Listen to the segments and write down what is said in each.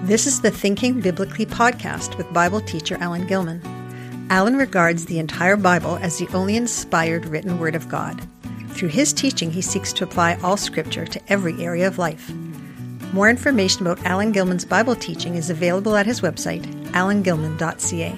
This is the Thinking Biblically podcast with Bible teacher Alan Gilman. Alan regards the entire Bible as the only inspired written Word of God. Through his teaching, he seeks to apply all Scripture to every area of life. More information about Alan Gilman's Bible teaching is available at his website, alangilman.ca.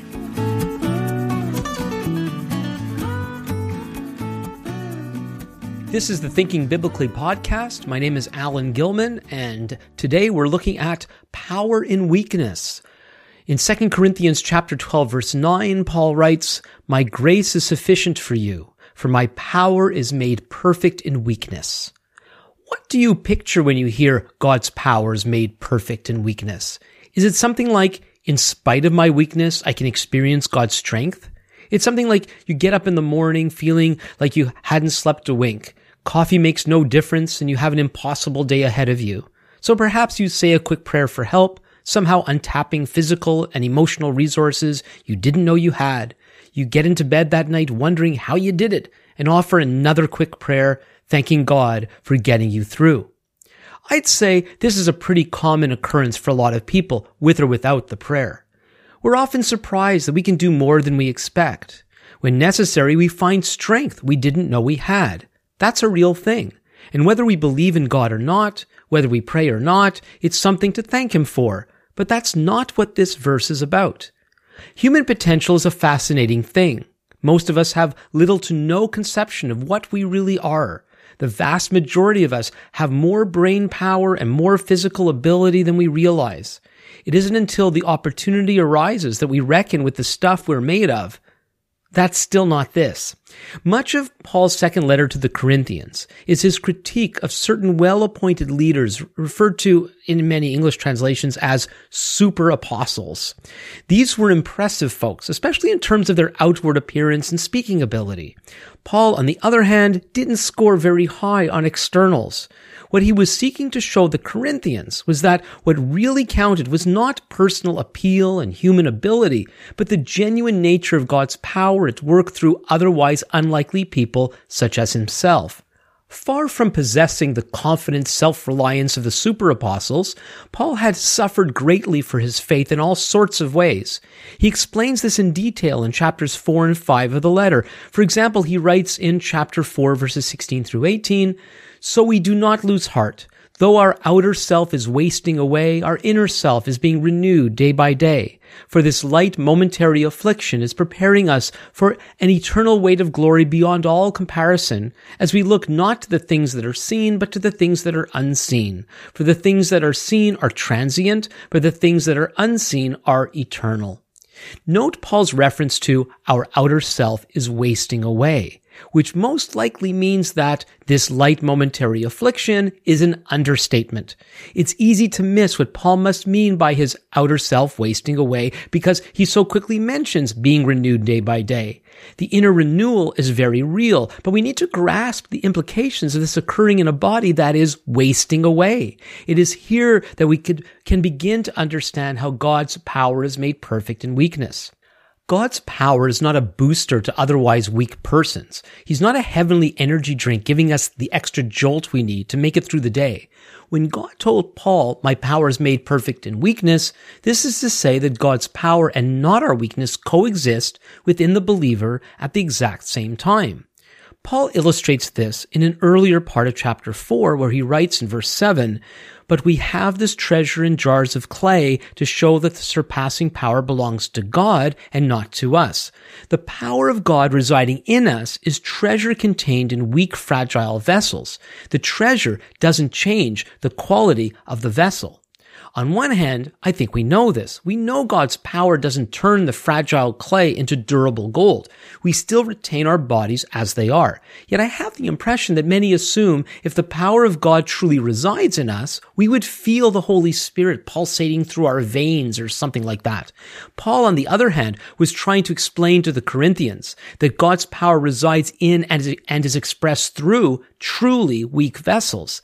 This is the Thinking Biblically podcast. My name is Alan Gilman, and today we're looking at power in weakness. In 2 Corinthians chapter 12, verse 9, Paul writes, "My grace is sufficient for you, for my power is made perfect in weakness." What do you picture when you hear God's power is made perfect in weakness? Is it something like, in spite of my weakness, I can experience God's strength? It's something like you get up in the morning feeling like you hadn't slept a wink. Coffee makes no difference and you have an impossible day ahead of you. So perhaps you say a quick prayer for help, somehow untapping physical and emotional resources you didn't know you had. You get into bed that night wondering how you did it and offer another quick prayer, thanking God for getting you through. I'd say this is a pretty common occurrence for a lot of people, with or without the prayer. We're often surprised that we can do more than we expect. When necessary, we find strength we didn't know we had. That's a real thing. And whether we believe in God or not, whether we pray or not, it's something to thank Him for. But that's not what this verse is about. Human potential is a fascinating thing. Most of us have little to no conception of what we really are. The vast majority of us have more brain power and more physical ability than we realize. It isn't until the opportunity arises that we reckon with the stuff we're made of. That's still not this. Much of Paul's second letter to the Corinthians is his critique of certain well-appointed leaders referred to in many English translations as super apostles. These were impressive folks, especially in terms of their outward appearance and speaking ability. Paul, on the other hand, didn't score very high on externals. What he was seeking to show the Corinthians was that what really counted was not personal appeal and human ability, but the genuine nature of God's power at work through otherwise unlikely people such as himself. Far from possessing the confident self-reliance of the super apostles, Paul had suffered greatly for his faith in all sorts of ways. He explains this in detail in chapters 4 and 5 of the letter. For example, he writes in chapter 4, verses 16 through 18, "So we do not lose heart. Though our outer self is wasting away, our inner self is being renewed day by day. For this light momentary affliction is preparing us for an eternal weight of glory beyond all comparison, as we look not to the things that are seen, but to the things that are unseen. For the things that are seen are transient, but the things that are unseen are eternal." Note Paul's reference to our outer self is wasting away, which most likely means that this light momentary affliction is an understatement. It's easy to miss what Paul must mean by his outer self wasting away because he so quickly mentions being renewed day by day. The inner renewal is very real, but we need to grasp the implications of this occurring in a body that is wasting away. It is here that we can begin to understand how God's power is made perfect in weakness. God's power is not a booster to otherwise weak persons. He's not a heavenly energy drink giving us the extra jolt we need to make it through the day. When God told Paul, "My power is made perfect in weakness," this is to say that God's power and not our weakness coexist within the believer at the exact same time. Paul illustrates this in an earlier part of chapter 4 where he writes in verse 7, "But we have this treasure in jars of clay to show that the surpassing power belongs to God and not to us. The power of God residing in us is treasure contained in weak, fragile vessels. The treasure doesn't change the quality of the vessel." On one hand, I think we know this. We know God's power doesn't turn the fragile clay into durable gold. We still retain our bodies as they are. Yet I have the impression that many assume if the power of God truly resides in us, we would feel the Holy Spirit pulsating through our veins or something like that. Paul, on the other hand, was trying to explain to the Corinthians that God's power resides in and is expressed through truly weak vessels.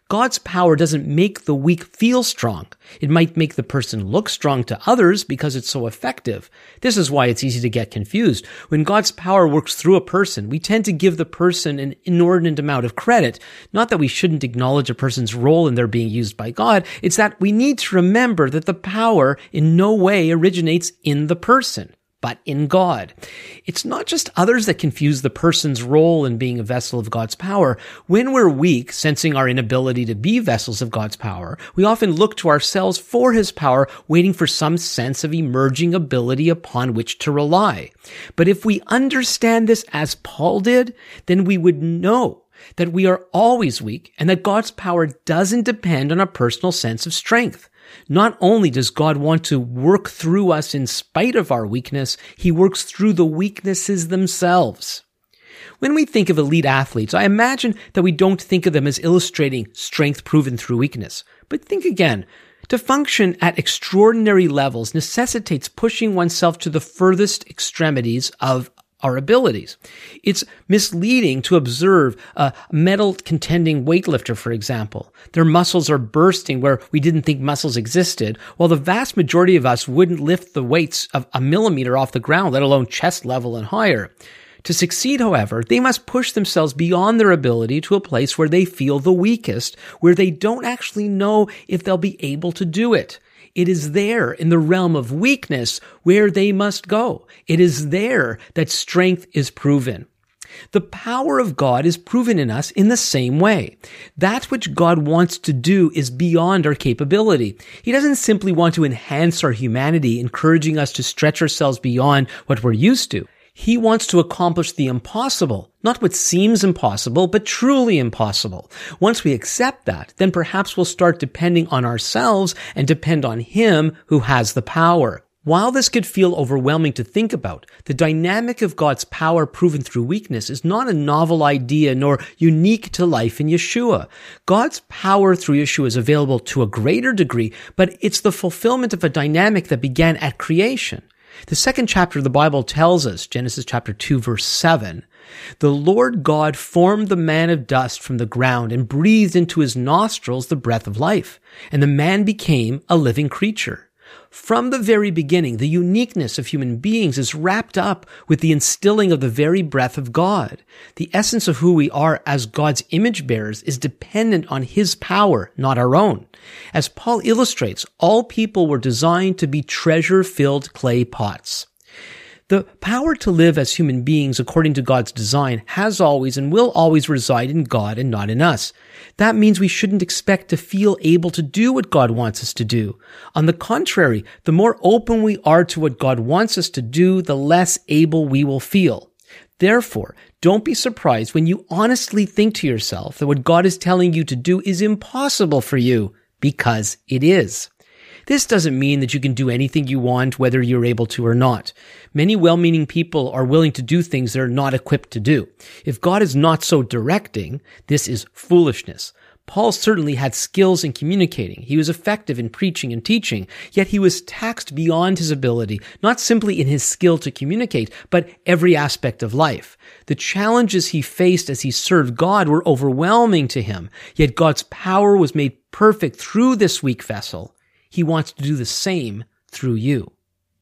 God's power doesn't make the weak feel strong. It might make the person look strong to others because it's so effective. This is why it's easy to get confused. When God's power works through a person, we tend to give the person an inordinate amount of credit. Not that we shouldn't acknowledge a person's role in their being used by God. It's that we need to remember that the power in no way originates in the person, but in God. It's not just others that confuse the person's role in being a vessel of God's power. When we're weak, sensing our inability to be vessels of God's power, we often look to ourselves for His power, waiting for some sense of emerging ability upon which to rely. But if we understand this as Paul did, then we would know that we are always weak and that God's power doesn't depend on a personal sense of strength. Not only does God want to work through us in spite of our weakness, He works through the weaknesses themselves. When we think of elite athletes, I imagine that we don't think of them as illustrating strength proven through weakness. But think again. To function at extraordinary levels necessitates pushing oneself to the furthest extremities of our abilities. It's misleading to observe a medal-contending weightlifter, for example. Their muscles are bursting where we didn't think muscles existed, while the vast majority of us wouldn't lift the weights of a millimeter off the ground, let alone chest level and higher. To succeed, however, they must push themselves beyond their ability to a place where they feel the weakest, where they don't actually know if they'll be able to do it. It is there in the realm of weakness where they must go. It is there that strength is proven. The power of God is proven in us in the same way. That which God wants to do is beyond our capability. He doesn't simply want to enhance our humanity, encouraging us to stretch ourselves beyond what we're used to. He wants to accomplish the impossible, not what seems impossible, but truly impossible. Once we accept that, then perhaps we'll start depending on ourselves and depend on Him who has the power. While this could feel overwhelming to think about, the dynamic of God's power proven through weakness is not a novel idea nor unique to life in Yeshua. God's power through Yeshua is available to a greater degree, but it's the fulfillment of a dynamic that began at creation. The second chapter of the Bible tells us, Genesis chapter 2, verse 7, "The Lord God formed the man of dust from the ground and breathed into his nostrils the breath of life, and the man became a living creature." From the very beginning, the uniqueness of human beings is wrapped up with the instilling of the very breath of God. The essence of who we are as God's image bearers is dependent on His power, not our own. As Paul illustrates, all people were designed to be treasure-filled clay pots. The power to live as human beings according to God's design has always and will always reside in God and not in us. That means we shouldn't expect to feel able to do what God wants us to do. On the contrary, the more open we are to what God wants us to do, the less able we will feel. Therefore, don't be surprised when you honestly think to yourself that what God is telling you to do is impossible for you, because it is. This doesn't mean that you can do anything you want, whether you're able to or not. Many well-meaning people are willing to do things they're not equipped to do. If God is not so directing, this is foolishness. Paul certainly had skills in communicating. He was effective in preaching and teaching, yet he was taxed beyond his ability, not simply in his skill to communicate, but every aspect of life. The challenges he faced as he served God were overwhelming to him, yet God's power was made perfect through this weak vessel. He wants to do the same through you.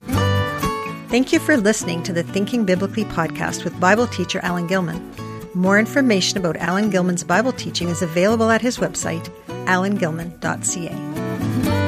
Thank you for listening to the Thinking Biblically podcast with Bible teacher Alan Gilman. More information about Alan Gilman's Bible teaching is available at his website, alangilman.ca.